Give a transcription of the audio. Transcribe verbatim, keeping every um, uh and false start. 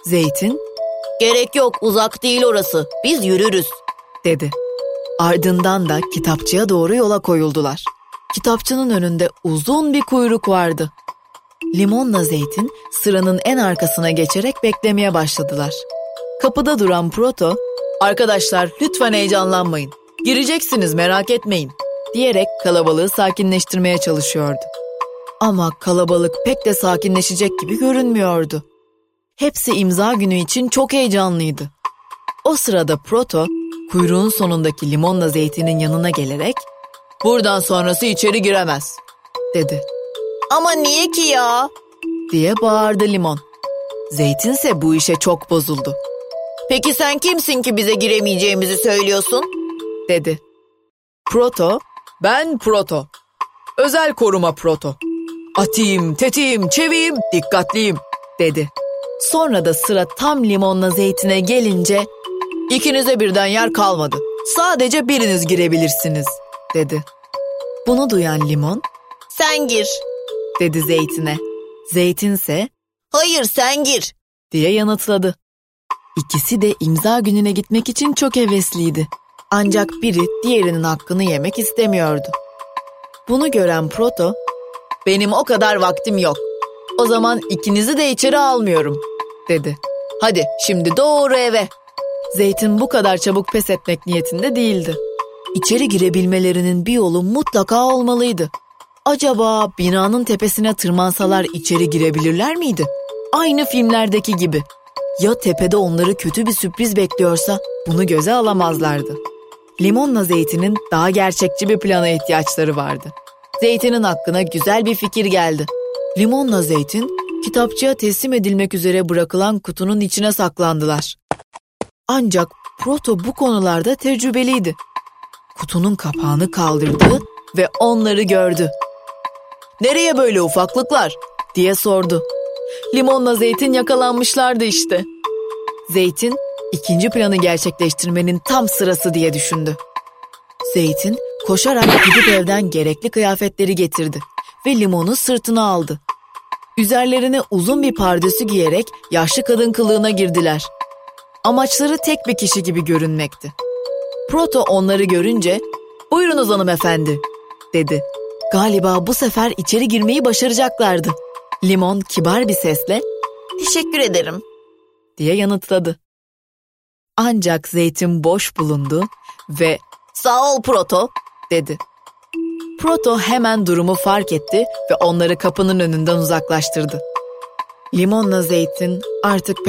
Zeytin, "Gerek yok, uzak değil orası. Biz yürürüz." dedi. Ardından da kitapçıya doğru yola koyuldular. Kitapçının önünde uzun bir kuyruk vardı. Limonla Zeytin sıranın en arkasına geçerek beklemeye başladılar. Kapıda duran Proto, "Arkadaşlar lütfen heyecanlanmayın. Gireceksiniz, merak etmeyin," diyerek kalabalığı sakinleştirmeye çalışıyordu. Ama kalabalık pek de sakinleşecek gibi görünmüyordu. Hepsi imza günü için çok heyecanlıydı. O sırada Proto, kuyruğun sonundaki Limonla Zeytin'in yanına gelerek, "Buradan sonrası içeri giremez," dedi. "Ama niye ki ya?" diye bağırdı Limon. Zeytinse bu işe çok bozuldu. "Peki sen kimsin ki bize giremeyeceğimizi söylüyorsun?" dedi. Proto, "Ben Proto. Özel koruma Proto. Atayım, tetiğim, çeviyim, dikkatliyim," dedi. Sonra da sıra tam Limonla Zeytin'e gelince, "İkinize birden yer kalmadı. Sadece biriniz girebilirsiniz," dedi. Bunu duyan Limon, "Sen gir," dedi Zeytin'e. Zeytinse, "Hayır, sen gir," diye yanıtladı. İkisi de imza gününe gitmek için çok hevesliydi. Ancak biri diğerinin hakkını yemek istemiyordu. Bunu gören Proto, "Benim o kadar vaktim yok. O zaman ikinizi de içeri almıyorum," dedi. "Hadi şimdi doğru eve." Zeytin bu kadar çabuk pes etmek niyetinde değildi. İçeri girebilmelerinin bir yolu mutlaka olmalıydı. Acaba binanın tepesine tırmansalar içeri girebilirler miydi? Aynı filmlerdeki gibi. Ya tepede onları kötü bir sürpriz bekliyorsa bunu göze alamazlardı. Limonla Zeytin'in daha gerçekçi bir plana ihtiyaçları vardı. Zeytin'in aklına güzel bir fikir geldi. Limonla Zeytin, kitapçıya teslim edilmek üzere bırakılan kutunun içine saklandılar. Ancak Proto bu konularda tecrübeliydi. Kutunun kapağını kaldırdı ve onları gördü. "Nereye böyle ufaklıklar?" diye sordu. Limonla Zeytin yakalanmışlardı işte. Zeytin, ikinci planı gerçekleştirmenin tam sırası diye düşündü. Zeytin, koşarak gidip evden gerekli kıyafetleri getirdi ve Limon'u sırtına aldı. Üzerlerine uzun bir pardösü giyerek yaşlı kadın kılığına girdiler. Amaçları tek bir kişi gibi görünmekti. Proto onları görünce, "Buyurunuz hanımefendi," dedi. Galiba bu sefer içeri girmeyi başaracaklardı. Limon kibar bir sesle, "Teşekkür ederim," diye yanıtladı. Ancak Zeytin boş bulundu ve "Sağ ol Proto," dedi. Proto hemen durumu fark etti ve onları kapının önünden uzaklaştırdı. Limonla Zeytin artık